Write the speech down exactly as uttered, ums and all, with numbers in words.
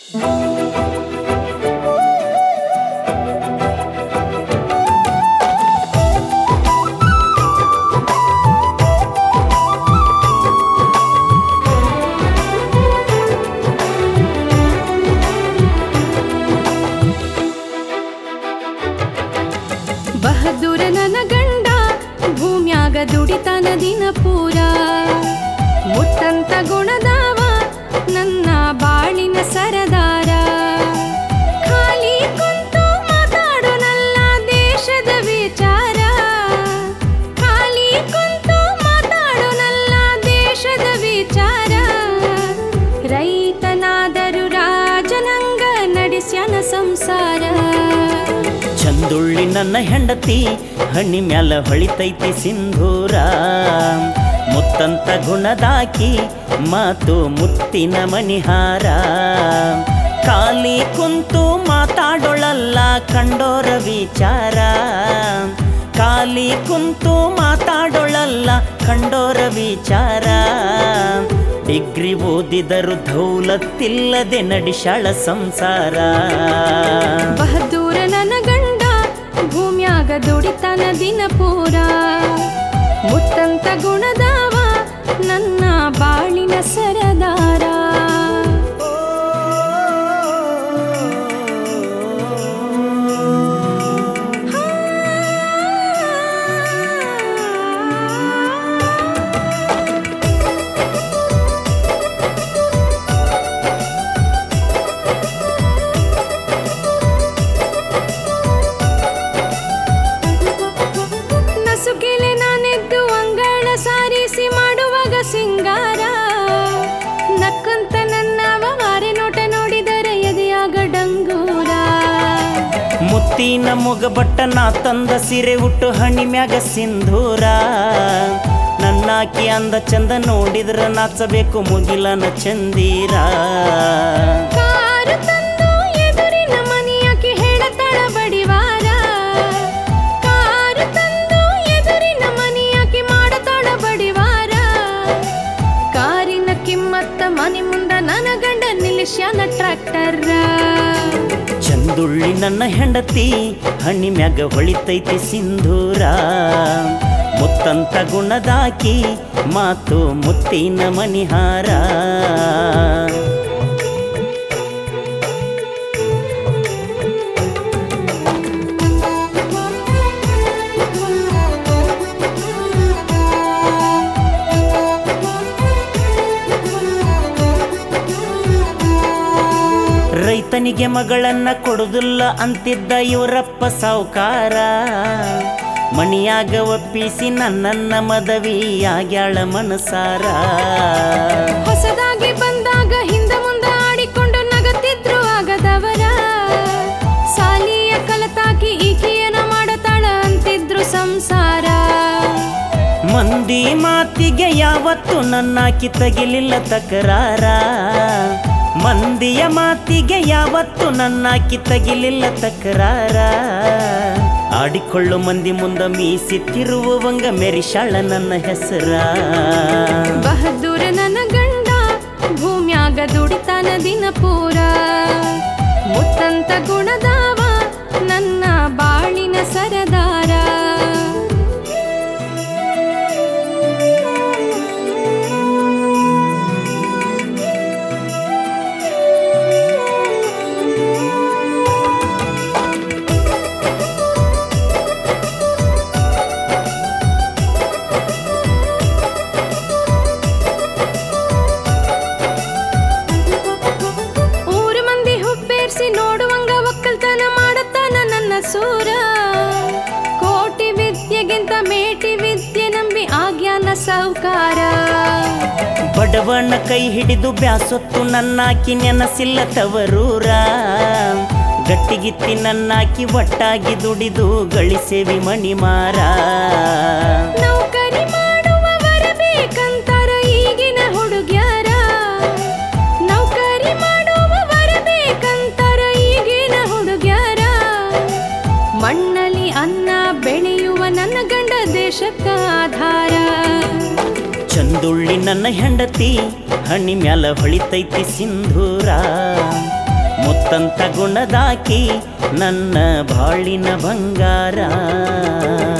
ಬಹದ್ದೂರ ನನ್ನ ಗಂಡ ಭೂಮ್ಯಾಗ ದುಡಿತನ ದಿನ ಪೂರ ಮುತ್ತಂತ ಗುಣದಾವ ನನ್ನ ಬಾಳಿನ ಸರದಾರ ಖಾಲಿ ಕುಂತು ಮಾತಾಡೋನಲ್ಲ ದೇಶದ ವಿಚಾರ ಖಾಲಿ ಕುಂತು ಮಾತಾಡೋನಲ್ಲ ದೇಶದ ವಿಚಾರ ರೈತನಾದರೂ ರಾಜನಂಗ ನಡೆಸ್ಯಾನ ಸಂಸಾರ ಚಂದುಳ್ಳಿ ನನ್ನ ಹೆಂಡತಿ ಹಣ್ಣಿ ಮ್ಯಾಲ ಹೊಳಿತೈತಿ ಸಿಂಧೂರ ಮುತ್ತಂತ ಗುಣದಾಕಿ ಮಾತು ಮುತ್ತಿನ ಮಣಿಹಾರ ಖಾಲಿ ಕುಂತು ಮಾತಾಡೋಳಲ್ಲ ಕಂಡೋರ ವಿಚಾರ ಖಾಲಿ ಕುಂತು ಮಾತಾಡೋಳಲ್ಲ ಕಂಡೋರ ವಿಚಾರ ಡಿಗ್ರಿ ಓದಿದರು ದೌಲತ್ತಿಲ್ಲದೆ ನಡಿಶಾಳ ಸಂಸಾರ ಬಹದ್ದೂರ ನನ್ನ ಗಂಡ ಭೂಮ್ಯಾಗ ದುಡಿತನ ದಿನ ಪೂರ ಮುತ್ತಂತ ಗುಣದಾವ ನನ್ನ ಬಾಳಿನ ಸರದಾರ ನಸುಕಿಲೆ ನಾನೆದ್ದು ಅಂಗಳ ಸಾರಿಸಿ ಮಾಡುವಾಗ ಸಿಂಗಾರ ನಕ್ಕಂತ ನನ್ನವ ಮಾರೆ ನೋಟ ನೋಡಿದರೆ ಎದೆಯಾಗ ಡಂಗೂರ ಮುತ್ತಿನ ಮುಗಬಟ್ಟ ನಾ ತಂದ ಸಿರೆ ಉಟ್ಟು ಹಣ್ಣಿ ಮ್ಯಾಗ ಸಿಂಧೂರ ನನ್ನಾಕಿ ಅಂದ ಚಂದ ನೋಡಿದ್ರ ನಾಚಬೇಕು ಮುಗಿಲನ ಚಂದೀರ ಕಾರು ತಂದು ಎದುರಿನ ಮನೆಯಾಕಿ ಹೇಳತಳ ಬಡಿವಾರ ಕಾರು ತಂದು ಎದುರಿನ ಮನೆಯಾಕಿ ಮಾಡತಳ ಬಡಿವಾರ ಕಾರಿನ ಕಿಮ್ಮತ್ತ ಮನೆ ಮುಂದ ನನ್ನ ಗಂಡ ನಿಲ್ಲಿಸ್ಯಾನ ಟ್ರ್ಯಾಕ್ಟರ್ ಚಂದುಳ್ಳಿ ನನ್ನ ಹೆಂಡತಿ ಹಣ್ಣಿ ಮ್ಯಾಗ ಹೊಳಿತೈತಿ ಸಿಂಧೂರ ಮುತ್ತಂತ ಗುಣದಾಕಿ ಮಾತು ಮುತ್ತಿನ ಮಣಿಹಾರ ರೈತನಿಗೆ ಮಗಳನ್ನ ಕೊಡುದಿಲ್ಲ ಅಂತಿದ್ದ ಇವರಪ್ಪ ಸಾವುಕಾರ ಮಣಿಯಾಗ ಒಪ್ಪಿಸಿ ನನ್ನನ್ನ ಮದವಿಯಾಗ್ಯಾಳ ಮನಸಾರ ಹೊಸದಾಗಿ ಬಂದಾಗ ಹಿಂದ ಮುಂದ ಆಡಿಕೊಂಡು ನಗತಿದ್ರು ಆಗದವರ ಸಾಲಿಯ ಕಲತಾಕಿ ಈಕೆಯನ ಮಾಡತಾಳ ಅಂತಿದ್ರು ಸಂಸಾರ ಮಂದಿ ಮಾತಿಗೆ ಯಾವತ್ತು ನನ್ನಾಕಿ ತಗಿಲಿಲ್ಲ ತಕರಾರ ಮಂದಿಯ ಮಾತಿಗೆ ಯಾವತ್ತು ನನ್ನಾಕಿ ತಗಿಲಿಲ್ಲ ತಕರಾರ ಆಡಿಕೊಳ್ಳು ಮಂದಿ ಮುಂದ ಮೀಸಿತ್ತಿರುವವಂಗ ಮೆರಿಶಾಳ ನನ್ನ ಹೆಸರ ಬಹದ್ದೂರ ನನ್ನ ಗಂಡ ಭೂಮ್ಯಾಗ ದುಡಿತನ ದಿನ ಪೂರ ಮುತ್ತಂತ ಗುಣದಾವ ನನ್ನ ಬಾಳಿನ ಸರದಾರ ನೋಡುವಂಗ ಒಕ್ಕಲ್ತನ ಮಾಡತಾನ ನನ್ನ ಸೂರ ಕೋಟಿ ವಿದ್ಯೆಗಿಂತ ಮೇಟಿ ವಿದ್ಯೆ ನಂಬಿ ಆಗ್ಯಾನ ಸಾವುಕಾರ ಬಡವಣ್ಣ ಕೈ ಹಿಡಿದು ಬ್ಯಾಸೊತ್ತು ನನ್ನಾಕಿ ನೆನಸಿಲ್ಲ ತವರೂರ ಗಟ್ಟಿಗಿತ್ತಿ ನನ್ನಾಕಿ ಒಟ್ಟಾಗಿ ದುಡಿದು ಗಳಿಸೇವಿ ಮಣಿಮಾರ ನೌಕರಿ ಮಾಡುವವರ ಬೇಕಂತಾರ ಈಗಿನ ಹುಡುಗ್ಯಾರ ನೌಕರಿ ಮಾಡುವವರ ಬೇಕಂತಾರ ಈಗಿನ ಹುಡುಗ್ಯಾರ ಮಣ್ಣಲ್ಲಿ ಅನ್ನ ಬೆಳೆಯುವ ನನ್ನ ಗಂಡ ದೇಶಕ್ಕ ಆಧಾರ ಚಂದುಳ್ಳಿ ನನ್ನ ಹೆಂಡತಿ ಹಣ್ಣಿ ಮ್ಯಾಲ ಹೊಳಿತೈತಿ ಸಿಂಧೂರ ಮುತ್ತಂತ ಗುಣದಾಕಿ ನನ್ನ ಬಾಳಿನ ಬಂಗಾರ.